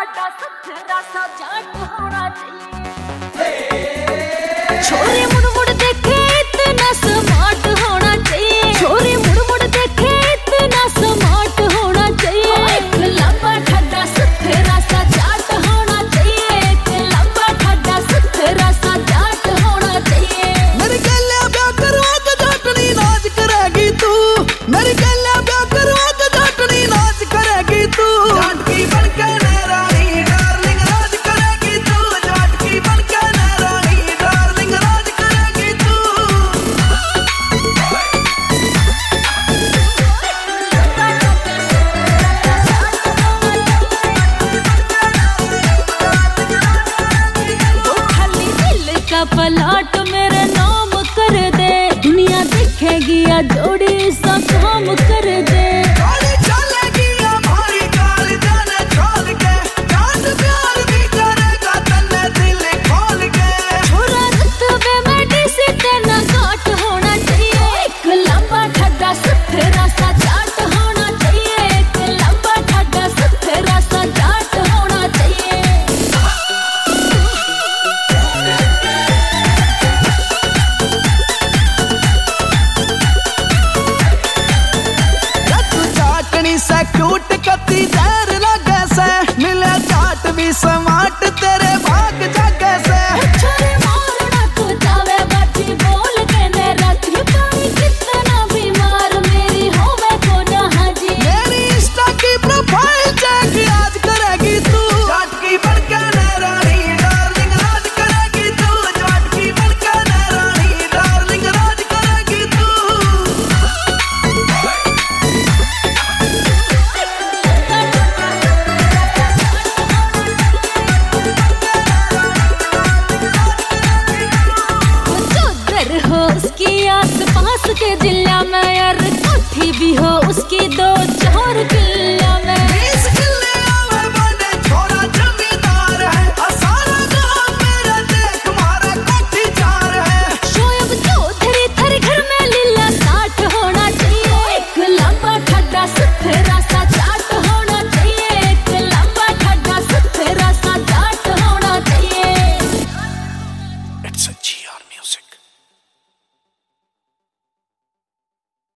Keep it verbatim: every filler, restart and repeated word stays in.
ठाडा सुथरा सा जाट होना चाहिए। छोरे मुड़ मुड़ देखे इतना स्मार्ट होना चाहिए। छोरे मुड़ मुड़ देखे इतना स्मार्ट होना चाहिए। एक लंबा ठाडा सुथरा सा जाट होना चाहिए। एक लंबा ठाडा सुथरा सा जाट होना चाहिए। मेरी गल्ला ब्याह करवा के जाटनी नाच करेगी तू। मेरी गल्ला ब्याह करवा के जाटनी नाच करेगी तू। जाट की बनके रानी डार्लिंग राज करेगी तू। जाट की बनके रानी डार्लिंग राज करेगी तू। वो खाली दिल का पलट